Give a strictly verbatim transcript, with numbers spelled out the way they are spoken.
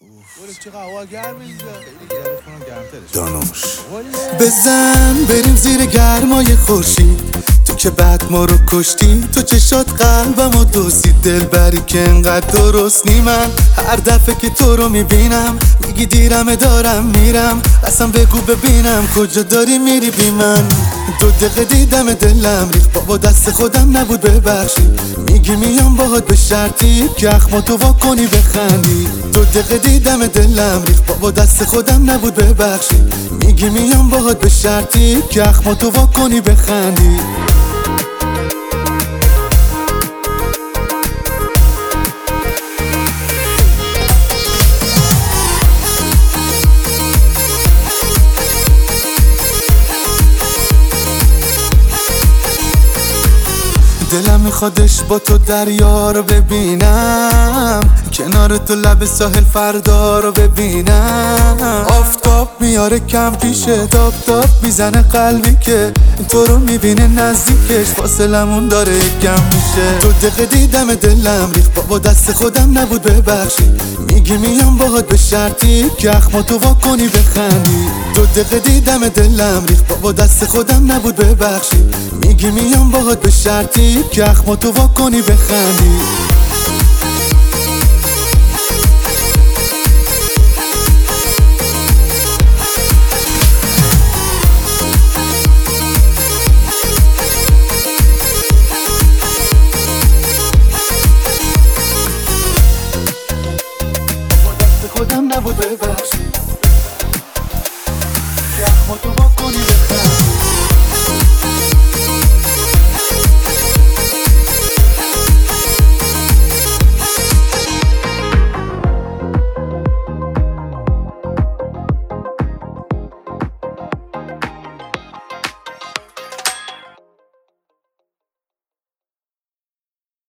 دانوش بزن بریم زیر گرمای خورشید، تو که بعد ما رو کشتی، تو چشات قلبمو دوزید. دل بری که انقدر درست نی، من هر دفعه که تو رو میبینم میگی دیرمه دارم میرم، اصلا بگو ببینم کجا داری میری بی من. دو دقیقه دیدم دلم ریخت، بابا دست خودم نبود ببخشی، میگی میام باهات به شرطی که اخماتو وا کنی بخندی. دو دقیقه دیدم دلم ریخت، بابا دست خودم نبود ببخشی، میگی میام باهات به شرطی که اخماتو وا کنی بخندی. دلم میخوادش با تو دریا رو ببینم، کنار تو لب ساحل فردا رو ببینم. آفتاب میاره کم پیشه، تاب تاب میزنه قلبی که تو رو میبینه نزدیکش، فاصلمون داره کم میشه. دو دقیقه دیدم دلم ریخت، بابا دست خودم نبود ببخشی، میگی میام باهات به شرطی که اخماتو وا کنی بخندی. دو دقیقه دیدم دلم ریخت، بابا دست خودم نبود ببخشی، میگی میام باهات به شرطی که اخماتو وا کنی بخندی. خودم نبود ببخشی که اخماتو